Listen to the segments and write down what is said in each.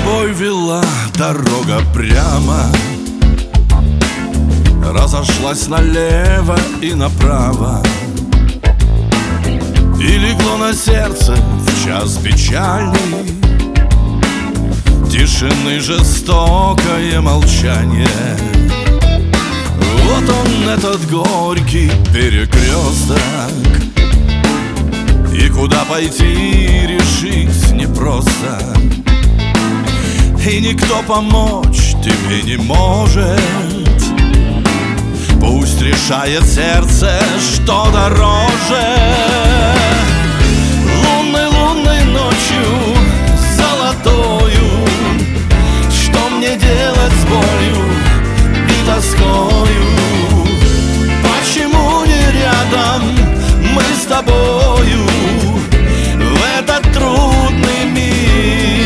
тобой вела дорога прямо, разошлась налево и направо, и легло на сердце в час печальный тишины жестокое молчание. Вот он, этот горький перекресток, и куда пойти решить непросто, и никто помочь тебе не может. Пусть решает сердце, что дороже. Лунной, лунной ночью золотою, что мне делать с болью и тоскою? Почему не рядом мы с тобою в этот трудный миг?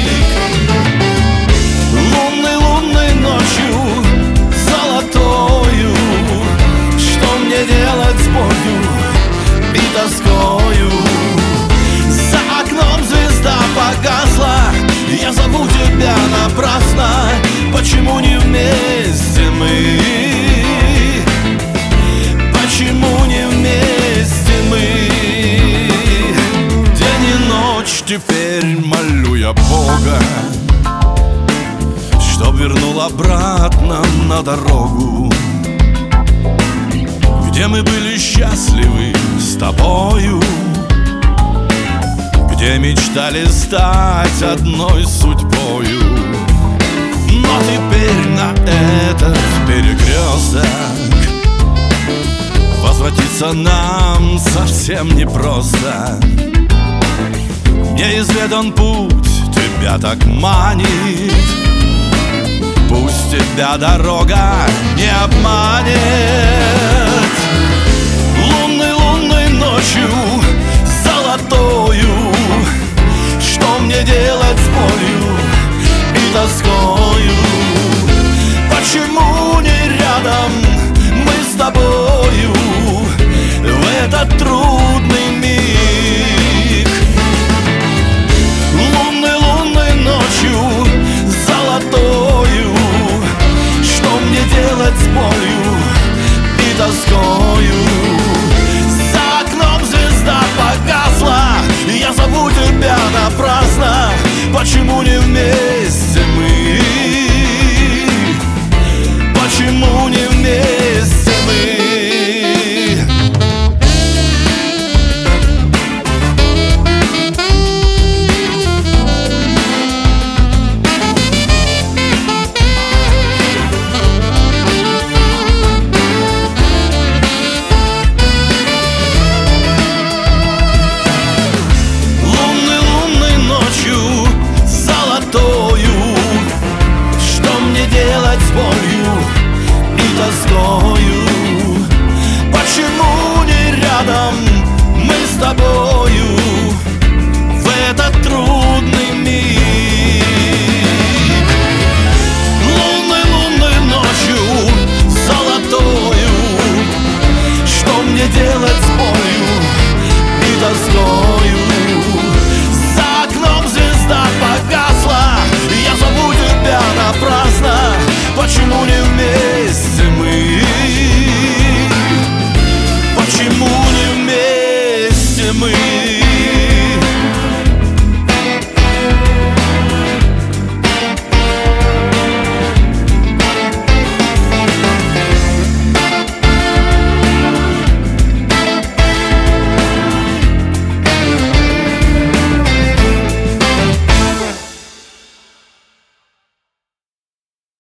Лунной, лунной ночью золотою, что мне делать с болью и тоскою? За окном звезда погасла, я зову тебя напрасно. Почему не вместе мы? Почему не вместе мы? День и ночь теперь молю я Бога, чтоб вернул обратно на дорогу, где мы были счастливы с тобою, где мечтали стать одной судьбою. Но теперь на этот перекресток возвратиться нам совсем непросто. Неизведан путь тебя так манит, пусть тебя дорога не обманет.